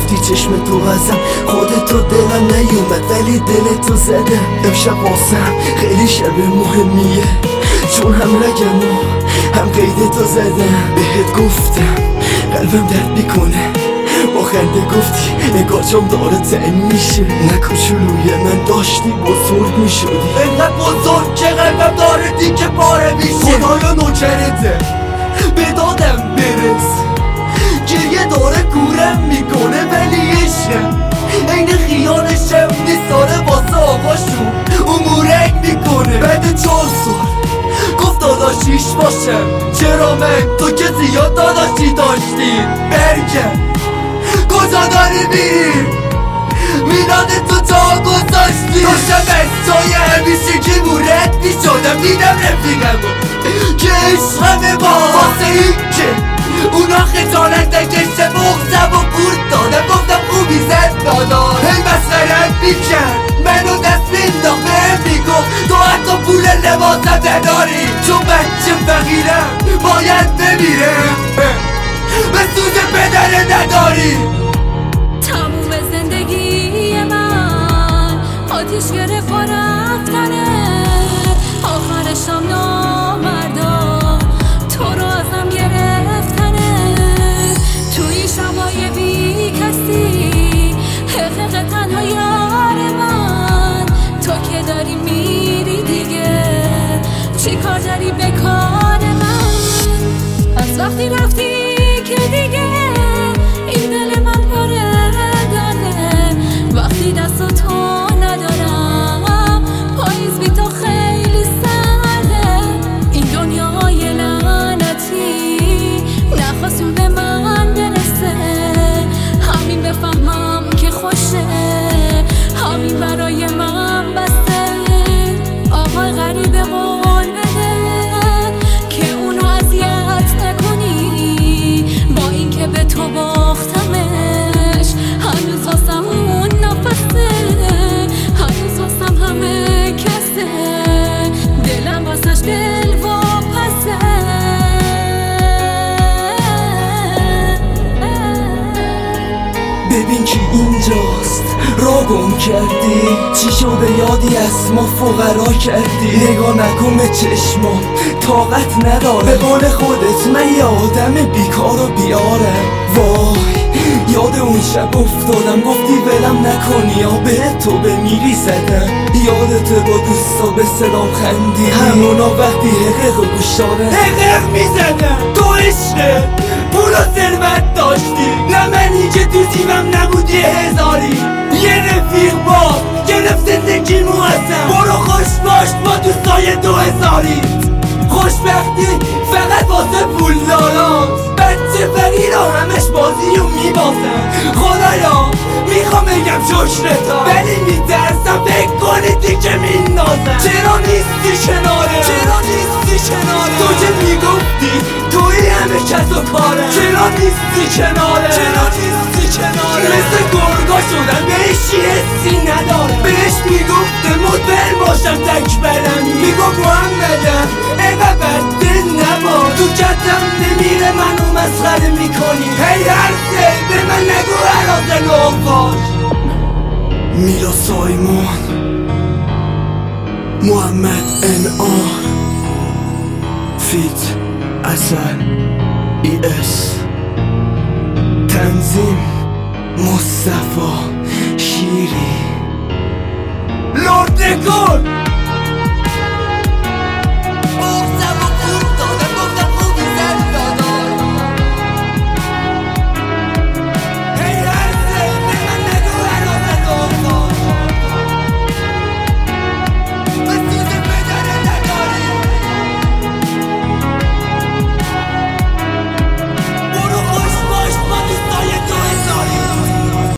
رفتی چشم تو ازم، خودتو دلم نیومد ولی دل تو زدم. امشب واسم خیلی شب مهمیه، چون هم رگم و هم قید تو زدم. بهت گفتم قلبم درد میکنه، با خنده گفتی انگار جام داره تنگ میشه. نه کوچولوی من داشتی بزرگ میشدی، انقدر بزرگ که قلبم داره دیگه پاره میشه. خدایا نوکرته به دادم برس، گریه داره گورم میکنه ولی عشقم عین خیالشم نیست، داره واسه آقاشون امورنگ میکنه. بعد 4 سال گفت داداشیش باشم، چرا من تو که زیاد داداشی داشتی. برگرد کجا داری میری، میداد تو تا گذاشتی. داشتم بستای همیشگی مورد میشدم، دیدم رفیقمو که عشقمه واسه این که اونا خجالت نکشه بغزم و گورد دادم. گفتم خوبی زد دادار، هی مسخرم میکرد منو دست مینداخت، بهم میگفت تو حتی پول لباسم نداری، چون بچه فقیرم باید بمیرم به سود پدر نداری. تموم زندگی من آتیش گرفت و رفتنه، آخرشم نامردا تو رو ازم گرفتنه. توی شبای بی کسی حقیقت تنها یار من، تو که داری میری دیگه چی کار داری به کار من. از وقتی رفتی که دیگه این دل من پاره داره، وقتی دست تو ندارم پاییز بی تو خیلی سرده. این دنیای لعنتی نخواستون به من برسه، همین بفهمم که خوشه، همین برای من بسته. آقای غریب قول بده که اونو اذیت نکنی، با اینکه به تو باختمش هنوز واسم اون نفسه، هنوز واسم همه کسه، دلم واسش دل واپسه. ببین کی اینجاست، را گم کردی چی شده یادی از ما فقرا کردی. نگاه نکن به چشمام طاقت نداره، به قول خودت من یه آدم بیکار و بیارم. وای یاد اون شب افتادم، گفتی ولم نکنی یا به تو بمیری زدم. یادت با دوستا به صدام خندی، همونا وقتی حقیق و گوش دادم حقیق میزدم. تو عشق پول و ثروت داشتی، نه منی که تو تیمم نبودی هزاری. یه رفیق با گرفت زندگیمو ازم، برو خوش باش با دوستای 2000. خوشبختی فقط واسه پول داران، بچه فقیر و همش بازی رو میبازن. خدایا میخوام بگم شکرتا ولی میترسم فکر کنیدی که میندازم. چرا نیستی کناره، چرا نیستی کناره، تو که میگفتی توی همه کس و کاره. چرا نیستی کناره، چرا نیستی کناره، مثل گرگا شدن بهش حسی نداره. بهش میگفته مطمئن باشم تک برمی، میگفت محمدم اینقدر بد دل نباش، تو کتم نمیره منو مسخره میکنی. هی هرسه به من نگو عراض نوباش. میلا سایمون، محمد انعام، فیت اصل ES، تنظیم مصطفی شیری. لرد کن